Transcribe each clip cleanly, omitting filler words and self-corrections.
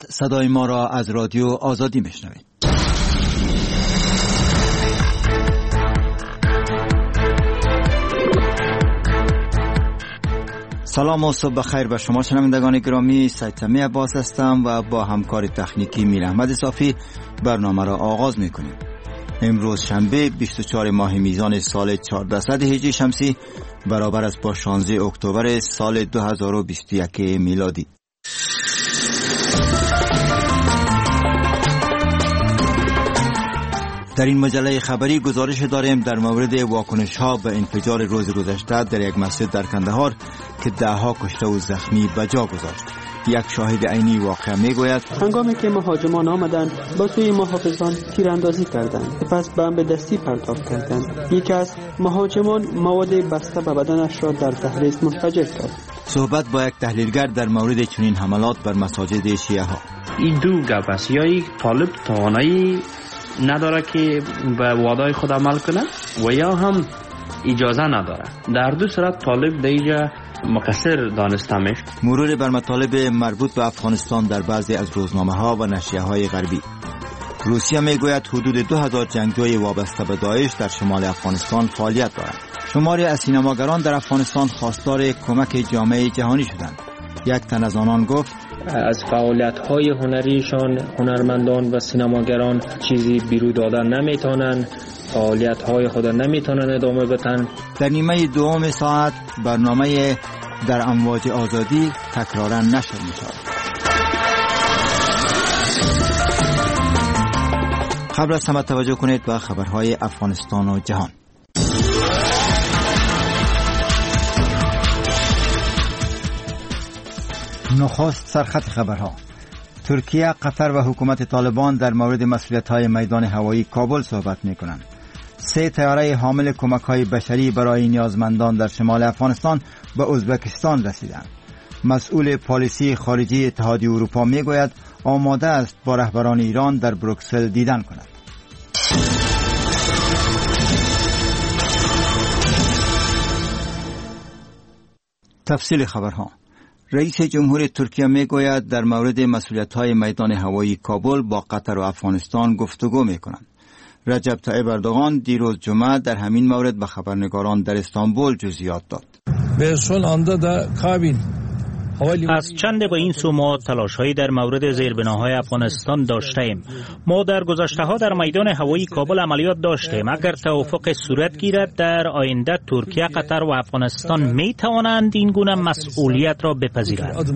صدای ما را از رادیو آزادی میشنوید. سلام و صبح بخیر به شما شنوندگان گرامی. سیدسمی عباس هستم و با همکار تکنیکی میر احمد صافی برنامه را آغاز میکنیم. امروز شنبه 24 ماه میزان سال 1400 هجری شمسی برابر است با 16 اکتبر سال 2021 میلادی. در این مجله خبری گزارش داریم در مورد واکنش ها به انفجار روز گذشته در یک مسجد در کندهار که دهها کشته و زخمی به جا گذاشت. یک شاهد عینی واقعه میگوید هنگامی که مهاجمان آمدند با سوی محافظان تیراندازی کردند، سپس بمب دستی پرتاب کردند. یکی از مهاجمان مواد بسته به بدنش را در دهلیز منفجر کرد. صحبت با یک تحلیلگر در مورد چنین حملات بر مساجد شیعه ها. این دو گپ است، یا یک طالب توانایی نداره که به وعده خود عمل کنه و یا هم اجازه نداره. در دو صورت طالب دیگه مقصر دانسته میشه. مرور بر مطالب مربوط به افغانستان در بعضی از روزنامه ها و نشریه های غربی. روسیه میگوید حدود 2000 جنگجوی وابسته به داعش در شمال افغانستان فعالیت دارند. شماری از سینماگران در افغانستان خواستار کمک جامعه جهانی شدند. یک تن از آنان گفت از فعالیت‌های هنریشان هنرمندان و سینماگران چیزی بیرون دادن نمیتونن، فعالیت‌های خود نمیتونن ادامه بدن. در نیمه دوم ساعت برنامه در امواج آزادی تکرارا نشر می‌شود. خبر از همه توجه کنید به خبرهای افغانستان و جهان. نخست سرخط خبرها. ترکیه، قطر و حکومت طالبان در مورد مسئولیت‌های میدان هوایی کابل صحبت می‌کنند. 3 طیاره حامل کمک‌های بشری برای نیازمندان در شمال افغانستان به ازبکستان رسیدند. مسئول پالیسی خارجی اتحادیه اروپا می‌گوید آماده است با رهبران ایران در بروکسل دیدن کند. تفصیل خبرها. رئیس جمهور ترکیه میگوید در مورد مسئولیت‌های میدان هوایی کابل با قطر و افغانستان گفتگو می‌کنند. رجب طیب اردوغان دیروز جمعه در همین مورد به خبرنگاران در استانبول جزئیات داد. از چند به این سو ما تلاش‌هایی در مورد زیربناهای افغانستان داشتیم. ما در گذشته‌ها در میدان هوایی کابل عملیات داشتیم. اگر توافق صورت گیرد در آینده ترکیه، قطر و افغانستان می توانند این گونه مسئولیت را بپذیرند.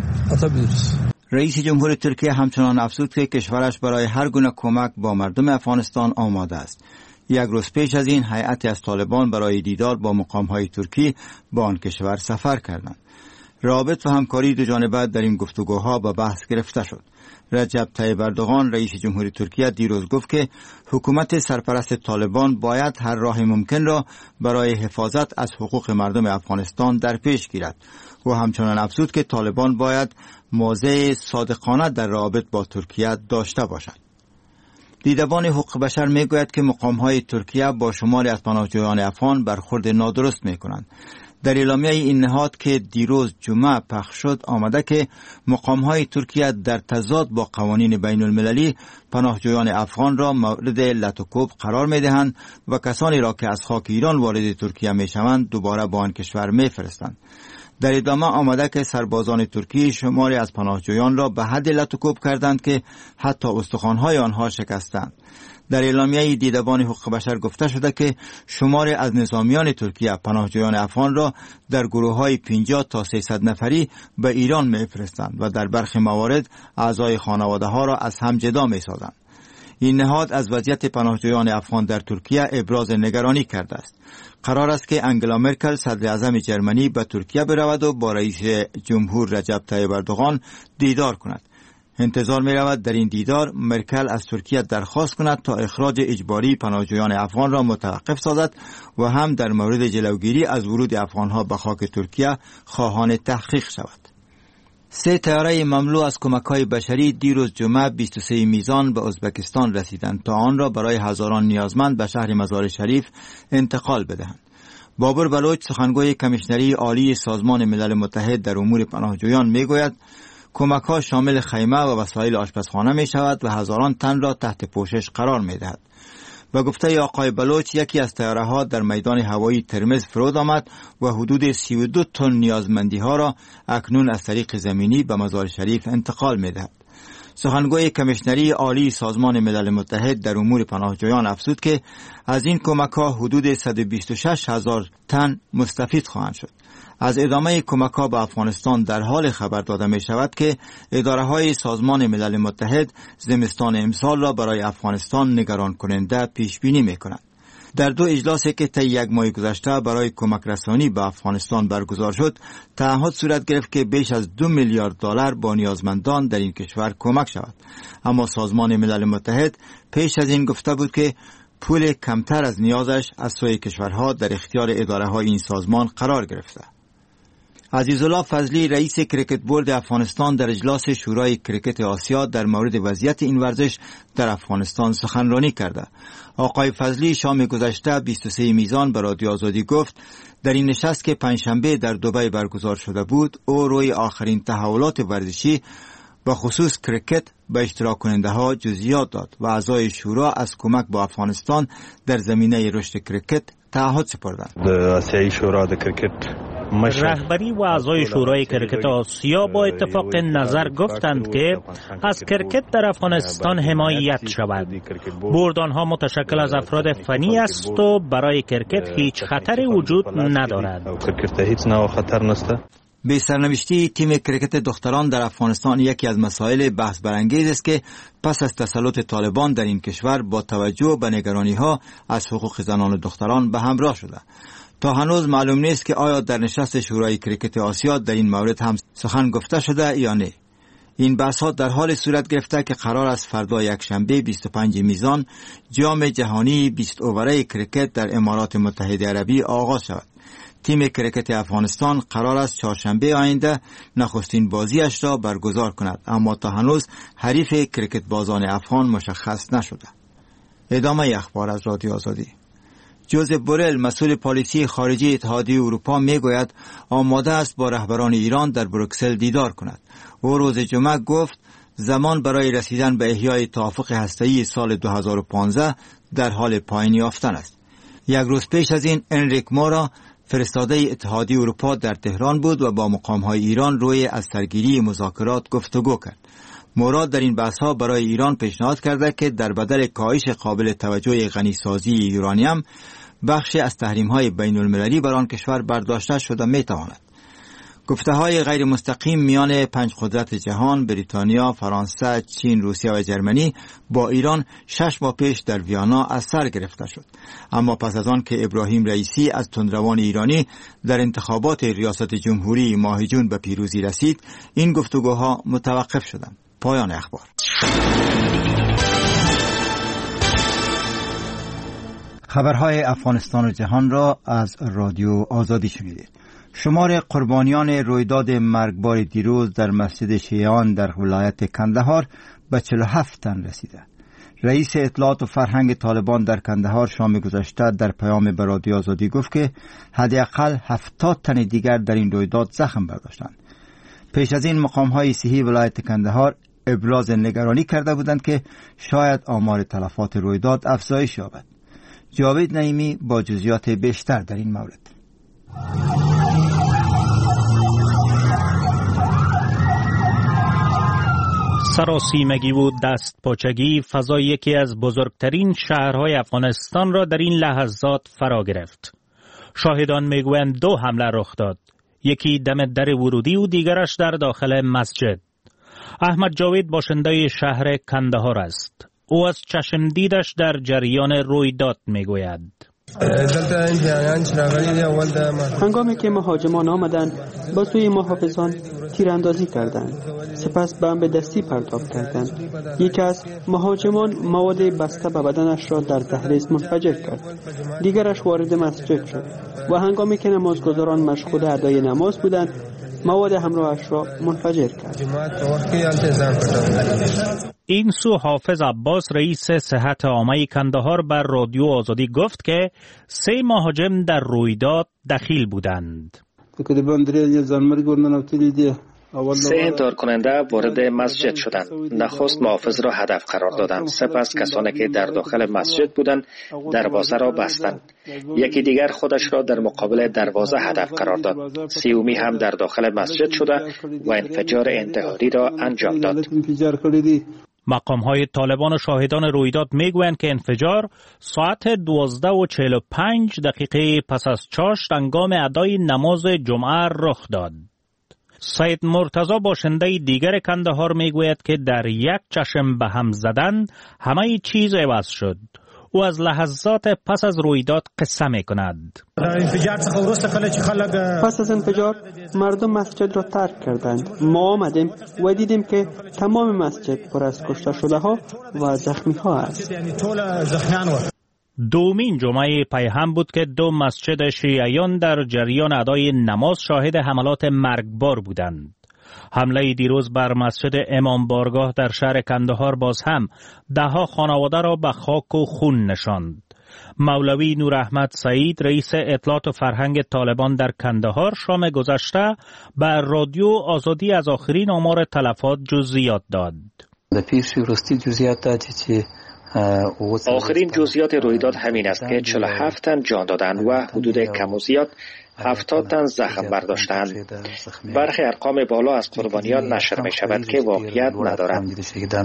رئیس جمهور ترکیه همچنان افزود که کشورش برای هر گونه کمک با مردم افغانستان آماده است. یک روز پیش از این هیئتی از طالبان برای دیدار با مقام‌های ترکی با آن کشور سفر کردند. رابط و همکاری دو جانبه در این گفتگوها به بحث گرفته شد. رجب طیب اردوغان رئیس جمهور ترکیه دیروز گفت که حکومت سرپرست طالبان باید هر راه ممکن را برای حفاظت از حقوق مردم افغانستان در پیش گیرد و همچنان افزود که طالبان باید موضع صادقانه در رابط با ترکیه داشته باشد. دیدبان حقوق بشر میگوید که مقام‌های ترکیه با شماری از پناهجویان افغان برخورد نادرست میکنند. در اعلامیه این نهاد که دیروز جمعه پخش شد آمده که مقام‌های ترکیه در تضاد با قوانین بین المللی پناهجویان افغان را مورد لطوکوب قرار می‌دهند و کسانی را که از خاک ایران وارد ترکیه می‌شوند دوباره به آن کشور می‌فرستند. در ادامه آمده که سربازان ترکی شماری از پناهجویان را به حد لطوکوب کردند که حتی استخوان‌های آنها شکستند. در اعلامیه دیدبان حقوق بشر گفته شده که شماری از نظامیان ترکیه پناهجویان افغان را در گروه‌های 50 تا 300 نفری به ایران می‌فرستند و در برخی موارد اعضای خانواده‌ها را از هم جدا می‌سازند. این نهاد از وضعیت پناهجویان افغان در ترکیه ابراز نگرانی کرده است. قرار است که انگلا مرکل صدر اعظم جرمنی به ترکیه برود و با رئیس جمهور رجب طیب اردوغان دیدار کند. انتظار می رود در این دیدار مرکل از ترکیه درخواست کند تا اخراج اجباری پناهجویان افغان را متوقف سازد و هم در مورد جلوگیری از ورود افغانها به خاک ترکیه خواهان تحقیق شود. 3 طیاره مملو از کمک‌های بشری دیروز جمعه 23 میزان به ازبکستان رسیدند تا آن را برای هزاران نیازمند به شهر مزار شریف انتقال بدهند. بابر بلوچ سخنگوی کمیشنری عالی سازمان ملل متحد در امور پناهجویان میگوید کمک ها شامل خیمه و وسایل آشپزخانه می شود و هزاران تن را تحت پوشش قرار می دهد. به گفته آقای بلوچ، یکی از طیاره ها در میدان هوایی ترمز فرود آمد و حدود 32 تن نیازمندی ها را اکنون از طریق زمینی به مزار شریف انتقال می دهد. سخنگوی کمیشنری عالی سازمان ملل متحد در امور پناهجویان افزود که از این کمک ها حدود 126,000 تن مستفید خواهند شد. از ادامه کمک ها به افغانستان در حال خبر داده می شود که اداره های سازمان ملل متحد زمستان امسال را برای افغانستان نگران کننده پیش بینی می کنند. در 2 اجلاسی که طی 1 ماه گذشته برای کمک رسانی به افغانستان برگزار شد، تعهد صورت گرفت که بیش از 2 میلیارد دلار با نیازمندان در این کشور کمک شود. اما سازمان ملل متحد پیش از این گفته بود که پول کمتر از نیازش از سوی کشورها در اختیار اداره های این سازمان قرار گرفته. عزیزالله فضلی رئیس کریکت بورد افغانستان در اجلاس شورای کریکت آسیا در مورد وضعیت این ورزش در افغانستان سخنرانی کرده. آقای فضلی شام گذشته 23 میزان به رادیو آزادی گفت در این نشست که پنجشنبه در دبی برگزار شده بود، او روی آخرین تحولات ورزشی و خصوص کریکت به اشتراک کننده ها جزئیات داد و اعضای شورا از کمک به افغانستان در زمینه رشد کریکت تعهد سپردند. آسیایی شورا د کریکت رهبری و اعضای شورای کرکت آسیا با اتفاق نظر گفتند که از کرکت در افغانستان حمایت شود. بورد آنها متشکل از افراد فنی است و برای کرکت هیچ خطری وجود ندارد. به سرنوشتی تیم کرکت دختران در افغانستان یکی از مسائل بحث برانگیز است که پس از تسلط طالبان در این کشور با توجه به نگرانی‌ها از حقوق زنان و دختران به همراه شده. تا هنوز معلوم نیست که آیا در نشست شورای کریکت آسیا در این مورد هم سخن گفته شده یا نه. این بحث ها در حال صورت گرفته که قرار است فردا یکشنبه 25 میزان جام جهانی 20 اووره کریکت در امارات متحده عربی آغاز شود. تیم کریکت افغانستان قرار است چهارشنبه آینده نخستین بازیش را برگزار کند، اما تا هنوز حریف کریکت بازان افغان مشخص نشده. ادامه اخبار از رادیو آزادی. جوزف بورل مسئول پالیسی خارجی اتحادیه اروپا میگوید آماده است با رهبران ایران در بروکسل دیدار کند. او روز جمعه گفت زمان برای رسیدن به احیای توافق هسته‌ای سال 2015 در حال پایان یافتن است. 1 روز پیش از این انریک مورا فرستاده اتحادیه اروپا در تهران بود و با مقام‌های ایران روی از سرگیری مذاکرات گفتگو کرد. مورا در این بحث‌ها برای ایران پیشنهاد کرده که در بدل کاهش قابل توجه غنیسازی یورانیم بخشی از تحریم‌های بین‌المللی بر آن کشور برداشته شده می‌تواند. گفته‌های غیر مستقیم میان 5 قدرت جهان بریتانیا، فرانسه، چین، روسیه و جرمنی با ایران 6 ماه پیش در ویانا از سر گرفته شد. اما پس از آن که ابراهیم رئیسی از تندروان ایرانی در انتخابات ریاست جمهوری ماه جون به پیروزی رسید، این گفتگوها متوقف شدند. پایان اخبار. خبرهای افغانستان و جهان را از رادیو آزادی شنیدید. شمار قربانیان رویداد مرگبار دیروز در مسجد شیعیان در ولایت کندهار به 47 تن رسیده. رئیس اطلاعات و فرهنگ طالبان در کندهار شام گذشته در پیام به رادیو آزادی گفت که حداقل 70 تن دیگر در این رویداد زخم برداشتند. پیش از این مقام‌های صحی ولایت کندهار ابراز نگرانی کرده بودند که شاید آمار تلفات رویداد افزایش یابد. جاوید نعیمی با جزئیات بیشتر در این مورد. سراسیمگی و دست پاچگی فضای یکی از بزرگترین شهرهای افغانستان را در این لحظات فرا گرفت. شاهدان میگویند 2 حمله رخ داد. یکی دم در ورودی و دیگرش در داخل مسجد. احمد جاوید باشنده شهر کندهار است. او از چشم دیدش در جریان رویداد میگوید. هنگامی که مهاجمان آمدند با سوی محافظان تیراندازی کردند، سپس بمب دستی پرتاب کردند. یکی از مهاجمان مواد بسته به بدنش را در دهلیز منفجر کرد. دیگرش وارد مسجد شد و هنگامی که نمازگزاران مشغول ادای نماز بودند مواد همراهش را منفجر کرد. این سو حافظ عباس رئیس صحت عامه کندهار بر رادیو آزادی گفت که 3 مهاجم در رویداد دخیل بودند. تقریبا 3 زنمرگ ورنن اوتلی دی 3 انتحار کننده وارد مسجد شدند. نخست محافظ را هدف قرار دادند. سپس کسانی که در داخل مسجد بودند دروازه را بستند. یکی دیگر خودش را در مقابل دروازه هدف قرار داد. 3 هم در داخل مسجد شده و انفجار انتحاری را انجام داد. مقام‌های طالبان و شاهدان رویداد میگویند که انفجار ساعت 12:45 پس از چاشت هنگام ادای نماز جمعه رخ داد. سید مرتضی باشنده دیگر کندهار میگوید که در یک چشم به هم زدن همه چیز عوض شد. او از لحظات پس از رویداد قصه میکند. پس از انفجار مردم مسجد را ترک کردند. ما آمدیم و دیدیم که تمام مسجد پر از کشته شده ها و زخمی ها است. دومین جمعه پیهم بود که 2 مسجد شیعیان در جریان ادای نماز شاهد حملات مرگبار بودند. حمله دیروز بر مسجد امام بارگاه در شهر کندهار باز هم 10 خانواده را به خاک و خون نشاند. مولوی نور احمد سعید رئیس اطلاعات و فرهنگ طالبان در کندهار شام گذشته بر رادیو آزادی از آخرین آمار تلفات جزئیات داد. آخرین جزئیات رویداد همین است که 47 تن جان دادند و حدود کم و زیاد 70 تن زخم برداشتند. برخی ارقام بالا از قربانیان نشر می شود که واقعیت ندارند.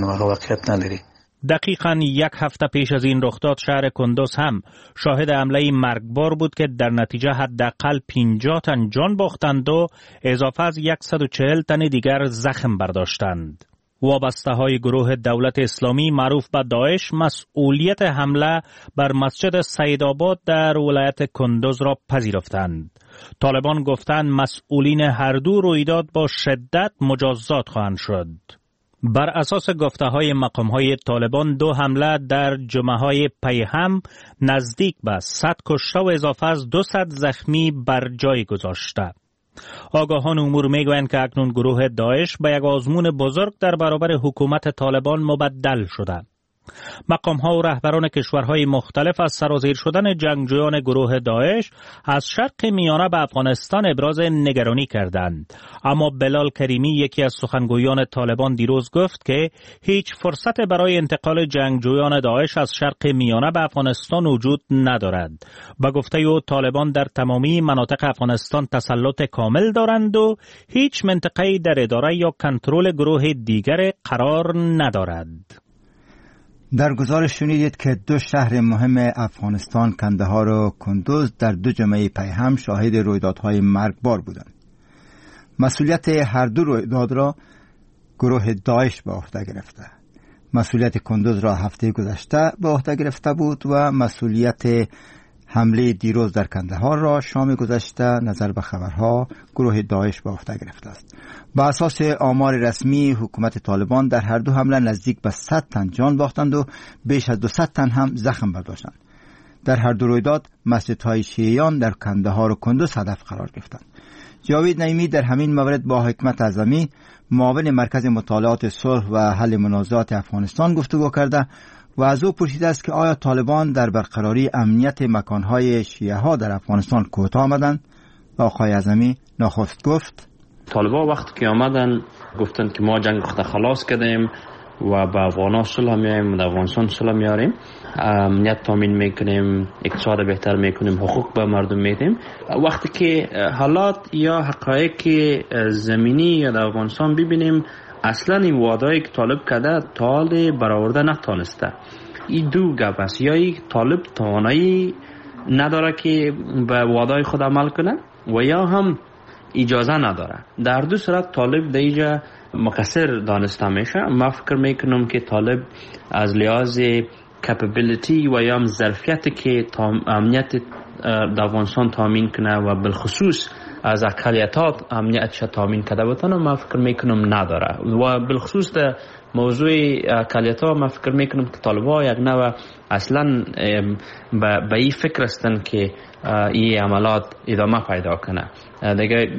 دقیقاً 1 هفته پیش از این رخداد شهر کندوز هم شاهد حمله مرگبار بود که در نتیجه حداقل 50 تن جان باختند و اضافه از 140 تن دیگر زخم برداشتند. وابسته های گروه دولت اسلامی معروف به داعش مسئولیت حمله بر مسجد سیدآباد در ولایت کندوز را پذیرفتند. طالبان گفتند مسئولین هر دو رویداد با شدت مجازات خواهند شد. بر اساس گفته های مقام های طالبان 2 حمله در جمعه های پیهم نزدیک به 100 کشته و اضافه از 200 زخمی بر جای گذاشته. آگاهان امور میگویند که اکنون گروه داعش به یک آزمون بزرگ در برابر حکومت طالبان مبدل شده. مقام‌ها و رهبران کشورهای مختلف از سرازیر شدن جنگجویان گروه داعش از شرق میانه به افغانستان ابراز نگرانی کردند. اما بلال کریمی یکی از سخنگویان طالبان دیروز گفت که هیچ فرصت برای انتقال جنگجویان داعش از شرق میانه به افغانستان وجود ندارد. با گفته او طالبان در تمامی مناطق افغانستان تسلط کامل دارند و هیچ منطقه‌ای در اداره یا کنترل گروه دیگر قرار ندارد. در گزارش شنیدید که 2 شهر مهم افغانستان کندهار و کندوز در 2 جمعه پیهم شاهد رویدادهای مرگبار بودند. مسئولیت هر 2 رویداد را گروه داعش به عهده گرفته. مسئولیت کندوز را هفته گذشته به عهده گرفته بود و مسئولیت حمله دیروز در کندهار را شام گذشته نظر به خبرها گروه داعش به عهده گرفته است. با اساس آمار رسمی حکومت طالبان در هر 2 حمله نزدیک به 100 تن جان باختند و بیش از 200 تن هم زخم برداشتند. در هر 2 رویداد مسجدهای شیعیان در کندهار و کندوز هدف قرار گرفتند. جاوید نعیمی در همین مورد با حکمت اعظمی معاون مرکز مطالعات صلح و حل منازعات افغانستان گفتگو کرده و از او پرسیده است که آیا طالبان در برقراری امنیت مکانهای شیعه ها در افغانستان کوتاه آمدند؟ و آقای اعظمی نخست گفت طالبان وقتی که آمدن گفتن که ما جنگ خود خلاص کردیم و با افغانان صلح میاریم و افغانستان صلح میاریم، امنیت تامین میکنیم، اقتصاد بهتر میکنیم، حقوق به مردم میدیم. وقتی که حالات یا حقایق زمینی یا در افغانستان ببینیم اصلا این وعده‌ای که طالب کرده تا برآورده نتونسته. این 2 گپ است، یا این طالب توانایی نداره که به وعده‌های خود عمل کنه و یا هم اجازه نداره. در 2 صورت طالب دیگه مقصر دانسته میشه. من فکر میکنم که طالب از لحاظ کپابیلیتی و یا ظرفیتی که امنیت در افغانستان تامین کنه و بالخصوص از اقلیتات امنیتش تامین کرده بتونه، من فکر میکنم نداره. و بالخصوص در موضوع اقلیت‌ها من فکر میکنم که طالبان یک نوع اصلا به این فکر هستن که این عملات ادامه پیدا کنه. دیگه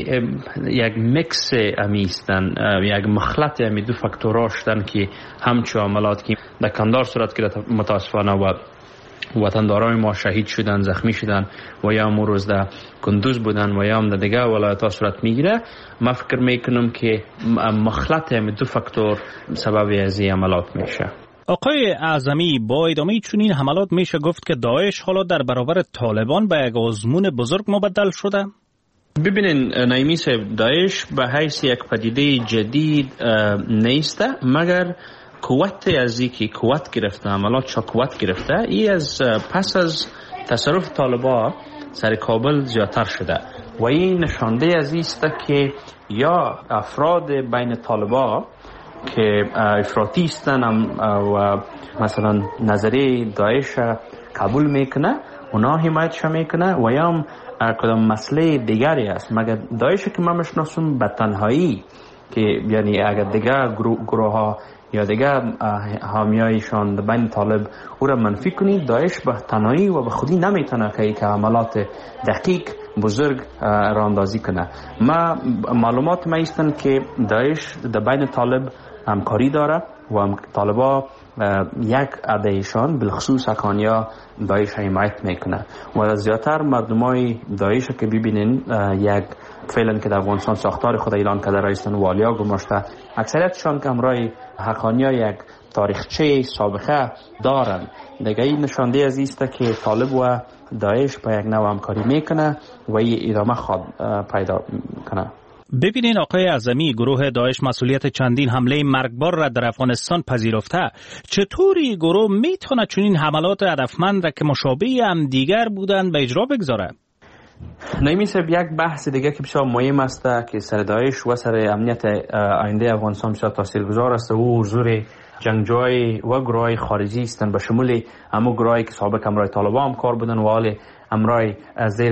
یک میکس هستن، یک مخلط 2 فاکتورها هستن که همچون عملات که در کندهار صورت گرفت متاسفانه و وطندارای ما شهید شدن، زخمی شدن و یا امروز روز در کندوز بودن و یا هم در دیگه ولایت‌ها صورت میگیره. من فکر میکنم که مخلط دو فاکتور سبب از این عملات میشه. آقای اعظمی، با ادامه چنین حملات میشه گفت که داعش حالا در برابر طالبان به یک آزمون بزرگ مبدل شده؟ ببینین نایمی صاحب، داعش به حیث یک پدیده جدید نیسته، مگر قوت از اینکه قوت گرفته، عملات چا قوت گرفته، ای از پس از تصرف طالبان سر کابل زیادتر شده و این نشانده از ایست که یا افراد بین طالبان که افراطی هستن و مثلا نظریه داعش قبول میکنه، اونا حمایتش میکنه و یا هم کدام مسئله دیگری است. مگر داعش که من میشناسم به تنهایی، که یعنی اگر دیگه گروه ها یا دیگه حامیایشان بین طالب او را منفی کنید، داعش به تنهایی و به خودی نمیتونه که عملات دقیق بزرگ را اندازی کنه. معلومات ما ایستن که داعش در بین طالب همکاری داره و طالبا یک عدهشان بالخصوص حقانیا داعش حمایت میکنه و زیادتر مردمای داعش که ببینین یک فعلا که در افغانستان ساختار خود اعلان کرده رایستن والیا گماشته، اکثریتشان که همراه حقانیا یک تاریخچه سابقه دارن. دیگه این نشانده از ایسته که طالب و داعش با یک نوع همکاری میکنه و این ادامه خواد پیدا کنه. ببینین آقای اعظمی، گروه داعش مسئولیت چندین حمله مرگبار را در افغانستان پذیرفته. چطوری گروه میتونه چنین حملات هدفمند را که مشابه هم دیگر بودن به اجرا بگذاره؟ نایمی صاحب، یک بحث دیگه که بسیار مهم است که سر داعش و سر امنیت آینده افغانستان بسیار تاثیرگذار است و حضور جنگجوی و گروهای خارجی هستند، به شمول همون گروهایی که سابق همراه طالبان هم کار بودن و حال همراه زیر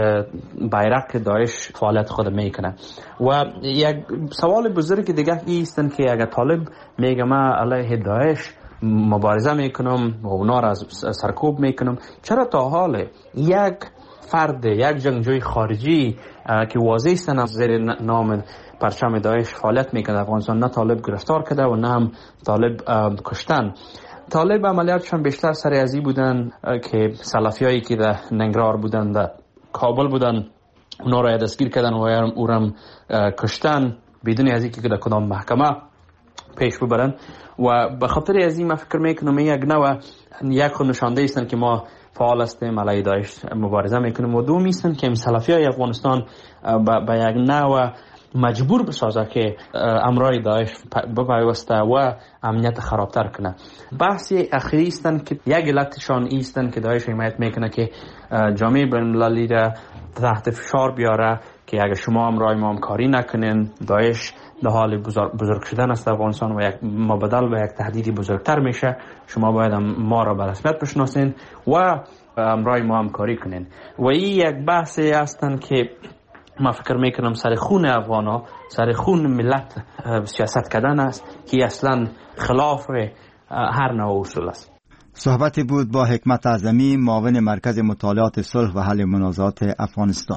بیرق داعش فعالیت خود میکنه. و یک سوال بزرگ دیگه ایستن که اگر طالب میگه من علیه داعش مبارزه میکنم و اونا را سرکوب میکنم، چرا تا حال یک فرد، یک جنگجوی خارجی که واضح هستن از زیر نام پرچم داعش فعالیت میکنه افغانستان، نه طالب گرفتار کرده و نه هم طالب کشتن؟ طالب عملیاتشان بیشتر سر ازی بودن که سلفیایی که در ننگرهار بودن، در کابل بودن، اونا را دستگیر کردن و او را کشتن بدون از اینکه در کدام محکمه پیش ببرن. و به خاطر از این من فکر میکنم یک نوع یک خود نشانده ایستن که ما فعال هستیم علیه داعش مبارزه میکنیم و دوم ایستن که سلفیای افغانستان به یک نوع مجبور بسازه که امرای داعش بپیوسته و امنیت خرابتر کنه. بحثی اخیری استن که یک علتشان ایستن که داعش حمایت میکنه که جامعه بین‌المللی را تحت فشار بیاره که اگر شما امرای ما همکاری نکنین، داعش در حال بزرگ شدن است افغانستان و یک مبادل به یک تهدیدی بزرگتر میشه، شما باید ما را به رسمیت بشناسین و امرای ما همکاری کنین. و این یک بحثی هستن که ما فکر میکنم سر خون افغانا، سر خون ملت سیاست کردن است که اصلا خلاف هر نوع اصول است. صحبتی بود با حکمت اعظمی، معاون مرکز مطالعات صلح و حل منازعات افغانستان.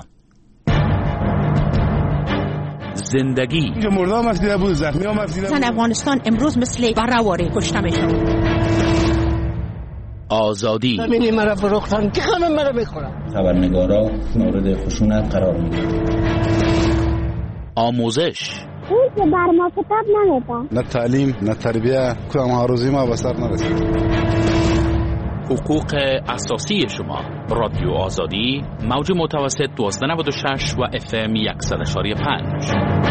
زندگی مردم افزیده بود، زخمی هم افزیده بود. افغانستان امروز مثل برآواره کشته میشه. آزادی همینی مرا فروختن که همه مرا میخورن. خبرنگارا مورد خشونت قرار میگیرن. آموزش اون که بر ما کتاب نمیدن، نه تعلیم نه تربیه، کدام آرزوی ما به سر نرسید. حقوق اساسی شما. رادیو آزادی، موج متوسط 1296 و FM 100.5.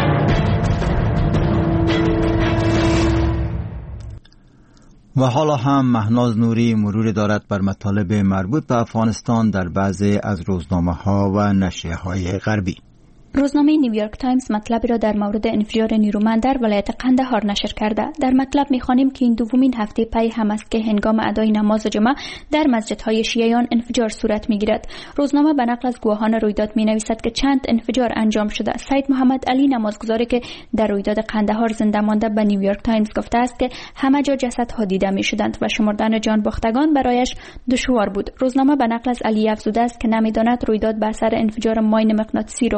و حالا هم مهناز نوری مرور دارد بر مطالب مربوط به افغانستان در بعضی از روزنامه‌ها و نشریه‌های غربی. روزنامه نیویورک تایمز مطلبی را در مورد انفجار نیرومند در ولایت قندهار نشر کرده. در مطلب می‌خوانیم که این دومین هفته پی هم است که هنگام ادای نماز جمعه در مسجدهای شیعیان انفجار صورت می‌گیرد. روزنامه به نقل از گواهان رویداد می‌نویسد که چند انفجار انجام شده. سید محمد علی نمازگزاری که در رویداد قندهار زنده مانده به نیویورک تایمز گفته است که همه جا جسدها دیده می‌شدند و شمردن جان باختگان برایش دشوار بود. روزنامه به نقل از علی افزوده است که نمی‌داند رویداد بر اثر انفجار ماین مغناطیسی رخ داد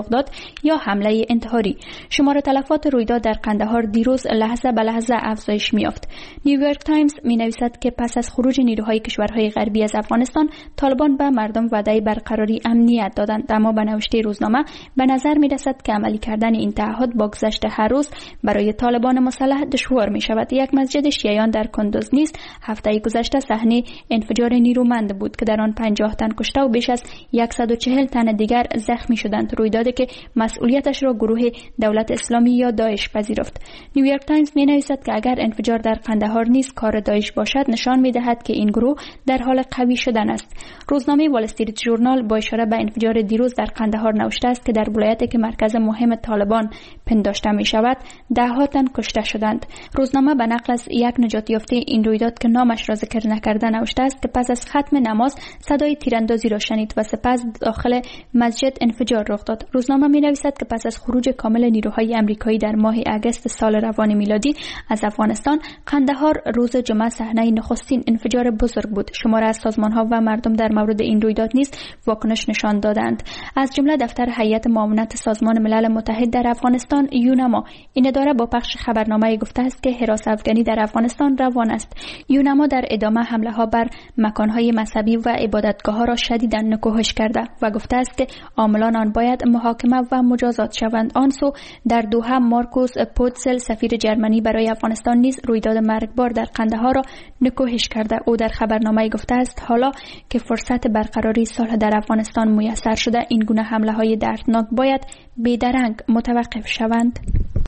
یا حمله انتحاری. شمار تلفات رویداد در قندهار دیروز لحظه به لحظه افزایش می‌یافت. نیویورک تایمز می‌نویسد که پس از خروج نیروهای کشورهای غربی از افغانستان، طالبان به مردم وعده برقراری امنیت دادند، اما به نوشته روزنامه به نظر می‌رسد که عملی کردن این تعهد با گذشت هر روز برای طالبان مسلح دشوار می‌شود. یک مسجد شیعیان در کندوز نیز هفته گذشته صحنه انفجار نیرومند بود که در آن 50 تن کشته و بیش از 140 تن دیگر زخمی شدند، رویدادی که مسئولیتش را گروه دولت اسلامی یا داعش پذیرفت. نیویورک تایمز می‌نویسد که اگر انفجار در قندهار نیز کار داعش باشد، نشان می‌دهد که این گروه در حال قوی شدن است. روزنامه وال استریت ژورنال با اشاره به انفجار دیروز در قندهار نوشته است که در ولایتی که مرکز مهم طالبان پنداشته می‌شود، ده‌ها تن کشته شدند. روزنامه به نقل از یک نجات یافته این رویداد که نامش را ذکر نکرده نوشته است که پس از ختم نماز صدای تیراندازی را شنید و سپس داخل مسجد انفجار رخ داد. روزنامه می‌نویسد که پس از خروج کامل نیروهای آمریکایی در ماه اگست سال روان میلادی از افغانستان، قندهار روز جمعه صحنه نخستین انفجار بزرگ بود. شماره از سازمان‌ها و مردم در مورد این رویداد نیز واکنش نشان دادند. از جمله دفتر هیئت معاونت سازمان ملل متحد در افغانستان یونما. این اداره با پخش خبرنامه گفته است که حراس افغانی در افغانستان روان است. یونما در ادامه حمله‌ها بر مکان‌های مذهبی و عبادتگاه‌ها را شدیداً نکوهش کرده و گفته است که عاملان آن باید محاکمه و مجازات شوند. آن سو در دوحه مارکوس پوتسل سفیر جرمنی برای افغانستان نیز رویداد مرگبار در قندهار را نکوهش کرده. او در خبرنامه گفته است حالا که فرصت برقراری صلح در افغانستان میسر شده، این گونه حمله‌های دردناک باید بیدرنگ متوقف شوند.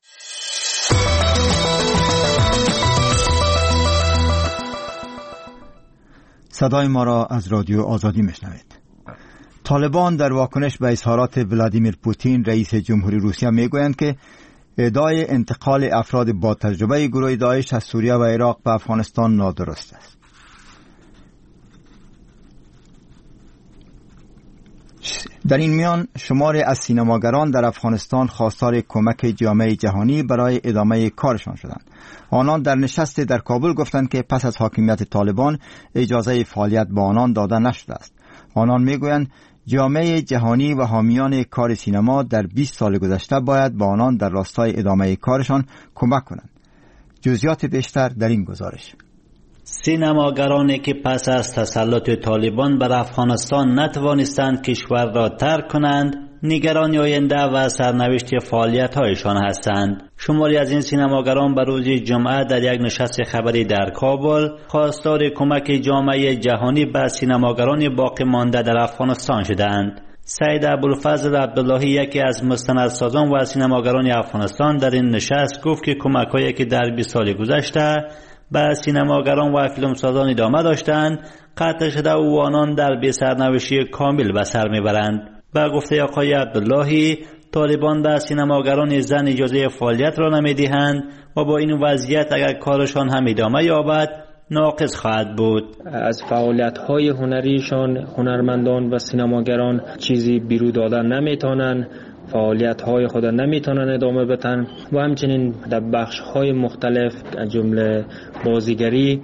صدای ما را از رادیو آزادی میشنوید. طالبان در واکنش به اظهارات ولادیمیر پوتین رئیس جمهوری روسیه میگویند که ادعای انتقال افراد با تجربه گروه داعش از سوریه و عراق به افغانستان نادرست است. در این میان شماری از سینماگران در افغانستان خواستار کمک جامعه جهانی برای ادامه کارشان شدند. آنان در نشستی در کابل گفتند که پس از حاکمیت طالبان اجازه فعالیت به آنان داده نشده است. آنان میگویند جامعه جهانی و حامیان کار سینما در 20 سال گذشته باید با آنان در راستای ادامه کارشان کمک کنند. جزئیات بیشتر در این گزارش. سینماگرانی که پس از تسلط طالبان بر افغانستان نتوانستند کشور را ترک کنند، نگران آینده و سرنوشت فعالیت‌هایشان هستند. شماری از این سینماگران به روز جمعه در یک نشست خبری در کابل خواستار کمک جامعه جهانی به سینماگران باقی مانده در افغانستان شدند. سید ابوالفضل عبداللهی، یکی از مستندسازان و سینماگران افغانستان، در این نشست گفت که کمک‌هایی که در 20 سال گذشته به سینماگران و فیلمسازان ادامه داشتند، قطع شده و آنان در بی‌سرنوشتی کامل به سر میبرند. به گفته آقای عبداللهی، طالبان به سینماگران زن اجازه فعالیت را نمیدهند و با این وضعیت اگر کارشان هم ادامه یابد ناقص خواهد بود. از فعالیت‌های هنریشان هنرمندان و سینماگران چیزی بیرون دادن نمیتونن، فعالیت‌های خود نمیتونن ادامه بدن و همچنین در بخش‌های مختلف از جمله بازیگری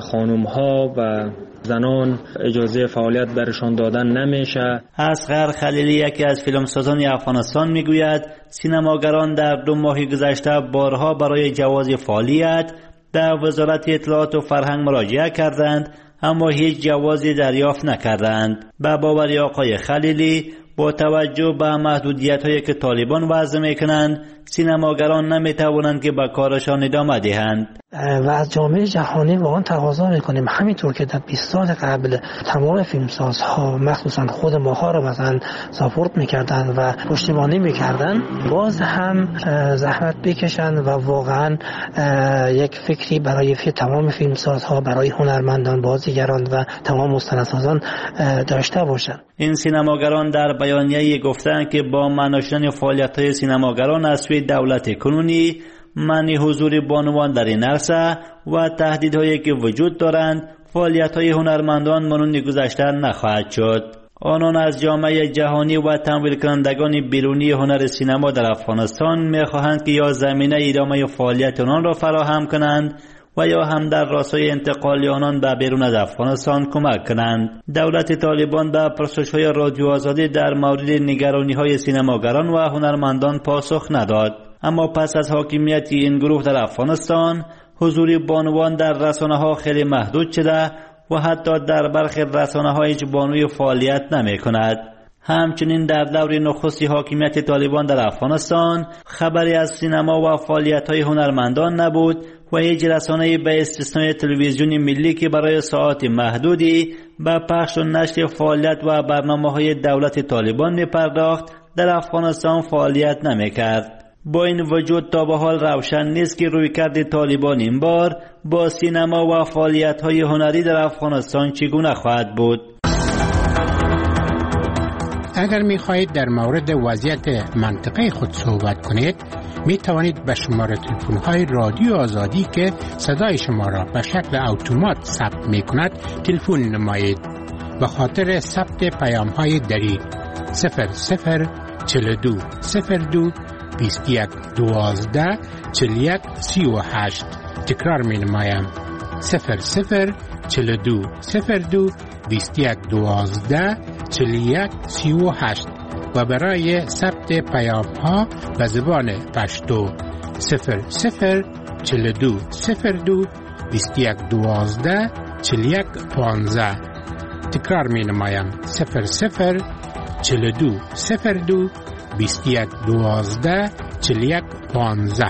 خانم‌ها و زنان اجازه فعالیت برشان دادن نمیشه. اصغر خلیلی، یکی از فیلمسازان افغانستان، میگوید سینماگران در 2 ماه گذشته بارها برای جواز فعالیت در وزارت اطلاعات و فرهنگ مراجعه کردند اما هیچ جوازی دریافت نکردند. به باور آقای خلیلی، با توجه به محدودیت‌هایی که طالبان وضع می‌کنند، سینماگران نمی‌توانند که به کارشان ادامه دهند. و از جامعه جهانی واقعا تقاضا می‌کنیم همینطور که در 20 سال قبل تمام فیلمسازها مخصوصا خود ماها رو مثلا ساپورت می‌کردند و پشتیبانی می‌کردند، باز هم زحمت بکشن و واقعا یک فکری برای تمام فیلمسازها، برای هنرمندان، بازیگران و تمام مستندسازان داشته باشند. این سینماگران در بیانیه‌ای گفتند که با منع شدن فعالیت‌های سینماگران از سوی دولت کنونی، منع حضور بانوان در این عرصه و تهدیدهایی که وجود دارند، فعالیت‌های هنرمندان مانند گذشته نخواهد شد. آنان از جامعه جهانی و تمویل کنندگان بیرونی هنر سینما در افغانستان می‌خواهند که یا زمینه ادامه فعالیت آنان را فراهم کنند و یا هم در راستای انتقال آنان به بیرون از افغانستان کمک کنند. دولت طالبان به پرسش‌های رادیو آزادی در مورد نگرانی‌های سینماگران و هنرمندان پاسخ نداد. اما پس از حاکمیت این گروه در افغانستان، حضور بانوان در رسانه‌ها خیلی محدود شده و حتی در برخی رسانه‌ها هیچ بانوی فعالیت نمی‌کند. همچنین در دور نخست حاکمیت طالبان در افغانستان خبری از سینما و فعالیت‌های هنرمندان نبود و هیچ رسانه‌ای به استثنای تلویزیون ملی که برای ساعات محدودی به پخش و نشر فعالیت و برنامه‌های دولت طالبان می‌پرداخت در افغانستان فعالیت نمی‌کرد. با این وجود تا به حال روشن نیست که رویکرد طالبان این بار با سینما و فعالیت‌های هنری در افغانستان چگونه خواهد بود. اگر می خواهید در مورد وضعیت منطقه خود صحبت کنید، می توانید به شماره تلفن های رادیو آزادی که صدای شما را به شکل اتومات ثبت می کند تلفن نمایید. به خاطر ثبت پیام های دریغ 0042 02 21 12 41 38. تکرار می نمایم 0042 02 21 12 41 38 و برای ثبت پیام ها به زبان پشتو 0042 02 21 12 41 15. تکرار می نمایم 0042 02 21 12 41 15.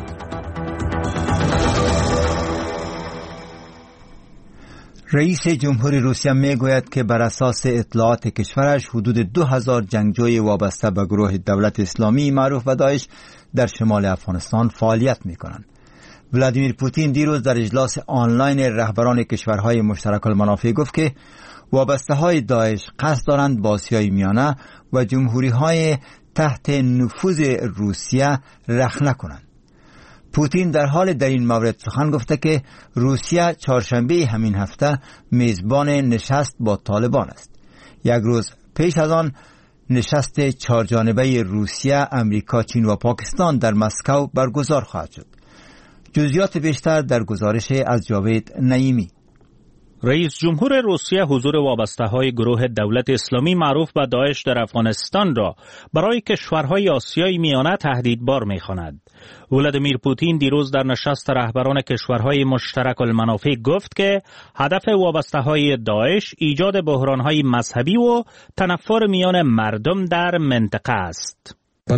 رئیس جمهوری روسیه می گوید که بر اساس اطلاعات کشورش حدود 2000 جنگجوی وابسته به گروه دولت اسلامی معروف به داعش در شمال افغانستان فعالیت می کنند. ولادیمیر پوتین دیروز در اجلاس آنلاین رهبران کشورهای مشترک المنافع گفت که وابسته های داعش قصد دارند با آسیای میانه و جمهوری های تحت نفوذ روسیه رخنه کنند. پوتین در حال در این مورد سخن گفته که روسیه چهارشنبه همین هفته میزبان نشست با طالبان است. یک روز پیش از آن نشست چهارجانبه روسیه، امریکا، چین و پاکستان در مسکو برگزار خواهد شد. جزئیات بیشتر در گزارش از جاوید نعیمی. رئیس جمهور روسیه حضور وابسته‌های گروه دولت اسلامی معروف به داعش در افغانستان را برای کشورهای آسیای میانه تهدیدبار می‌خواند. ولادیمیر پوتین دیروز در نشست رهبران کشورهای مشترک المنافع گفت که هدف وابسته‌های داعش ایجاد بحران‌های مذهبی و تنفر میان مردم در منطقه است.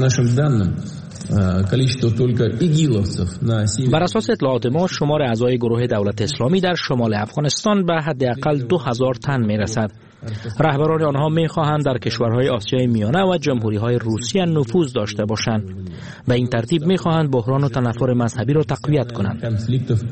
بر اساس اطلاعات ما شمار اعضای گروه دولت اسلامی در شمال افغانستان به حداقل 2000 تن میرسد. رهبران آنها میخواهند در کشورهای آسیای میانه و جمهوری‌های روسیه نفوذ داشته باشند. به این ترتیب میخواهند بحران و تنفر مذهبی را تقویت کنند.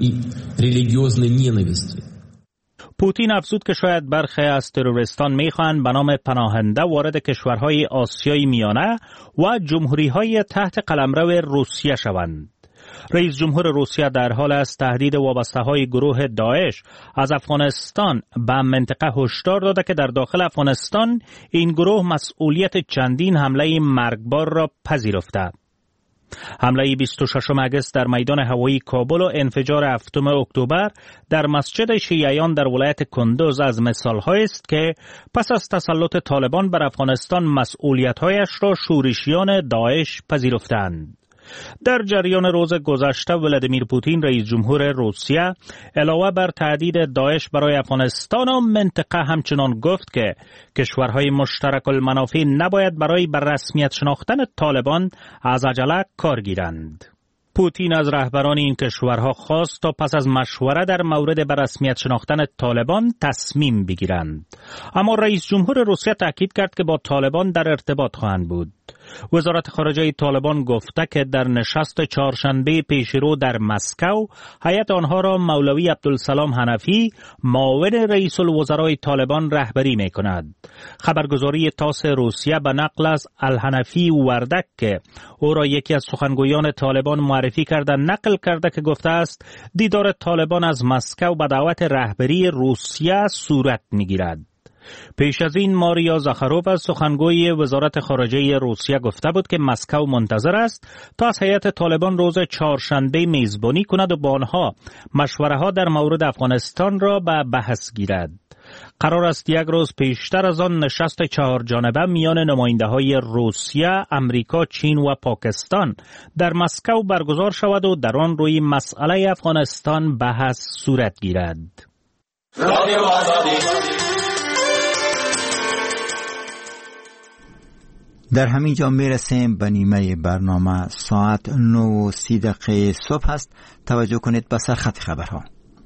پوتین افزود که شاید برخی از تروریستان میخواهند به نام پناهنده وارد کشورهای آسیای میانه و جمهوری‌های تحت قلمرو روسیه شوند. رئیس جمهور روسیه در حال است تهدید وابسته‌های گروه داعش از افغانستان به منطقه هشدار داده که در داخل افغانستان این گروه مسئولیت چندین حمله مرگبار را پذیرفته. حمله 26 اگست در میدان هوایی کابل و انفجار 7 اکتبر در مسجد شیعیان در ولایت کندوز از مثال‌هایی است که پس از تسلط طالبان بر افغانستان مسئولیت‌هایش را شورشیان داعش پذیرفتند. در جریان روز گذشته ولادیمیر پوتین رئیس جمهور روسیه علاوه بر تهدید داعش برای افغانستان و منطقه همچنان گفت که کشورهای مشترک المنافع نباید برای بر رسمیت شناختن طالبان از عجله کار گیرند. پوتین از رهبران این کشورها خواست تا پس از مشوره در مورد بر رسمیت شناختن طالبان تصمیم بگیرند. اما رئیس جمهور روسیه تاکید کرد که با طالبان در ارتباط خواهند بود. وزارت خارجه طالبان گفته که در نشست چهارشنبه پیشرو در مسکو هیئت آنها را مولوی عبدالسلام حنفی معاون رئیس الوزرای طالبان رهبری می کند. خبرگزاری تاس روسیه به نقل از الحنفی وردک که او را یکی از سخنگویان طالبان معرفی کرده نقل کرده که گفته است دیدار طالبان از مسکو به دعوت رهبری روسیه صورت می گیرد. پیش از این ماریا زاخارووا سخنگوی وزارت خارجه روسیه گفته بود که مسکو منتظر است تا از هیئت طالبان روز چهارشنبه میزبانی کند و با آنها مشوره‌ها در مورد افغانستان را به بحث گیرد. قرار است یک روز پیشتر از آن نشست 4 جانبه میان نماینده‌های روسیه، امریکا، چین و پاکستان در مسکو برگزار شود و در آن روی مسئله افغانستان بحث صورت گیرد. در همین جا میرسیم به نیمه برنامه. ساعت 9:30 صبح است. توجه کنید به سرخط خبرها.